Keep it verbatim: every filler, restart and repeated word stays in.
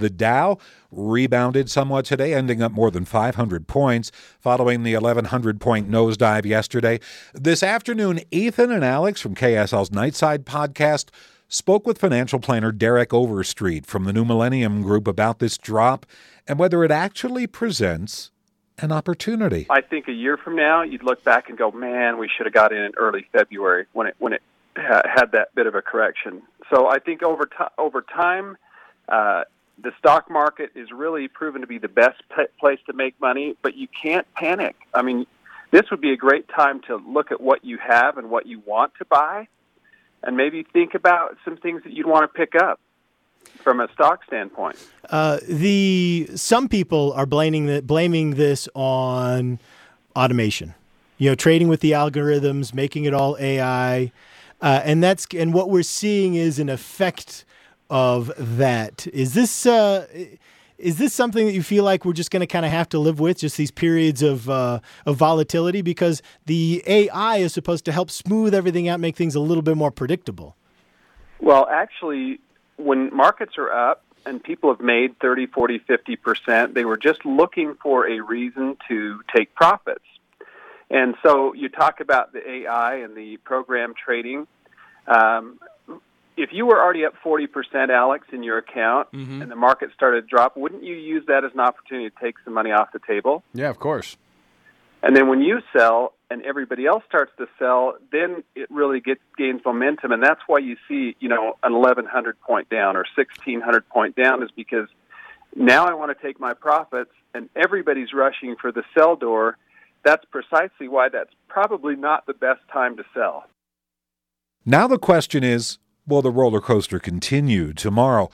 The Dow rebounded somewhat today, ending up more than five hundred points following the eleven hundred point nosedive yesterday. This afternoon, Ethan and Alex from K S L's Nightside podcast spoke with financial planner Derek Overstreet from the New Millennium Group about this drop and whether it actually presents an opportunity. I think a year from now, you'd look back and go, man, we should have got in in early February when it when it ha- had that bit of a correction. So I think over, to- over time, uh, the stock market is really proven to be the best p- place to make money, but you can't panic. I mean, this would be a great time to look at what you have and what you want to buy, and maybe think about some things that you'd want to pick up from a stock standpoint. Uh, the some people are blaming the, blaming this on automation. You know, trading with the algorithms, making it all A I, uh, and that's and what we're seeing is an effect of that. Is this uh, is this something that you feel like we're just going to kind of have to live with, just these periods of uh, of volatility, because the A I is supposed to help smooth everything out, make things a little bit more predictable? Well, actually, when markets are up and people have made thirty, forty, fifty percent, they were just looking for a reason to take profits. And so you talk about the A I and the program trading. Um, if you were already up forty percent, Alex, in your account, mm-hmm. and the market started to drop, wouldn't you use that as an opportunity to take some money off the table? Yeah, of course. And then when you sell and everybody else starts to sell, then it really gets, gains momentum. And that's why you see, you know, an eleven hundred point down or sixteen hundred point down, is because now I want to take my profits and everybody's rushing for the sell door. That's precisely why that's probably not the best time to sell. Now the question is, will the roller coaster continue tomorrow?